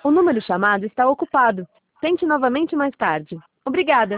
O número chamado está ocupado. Tente novamente mais tarde. Obrigada.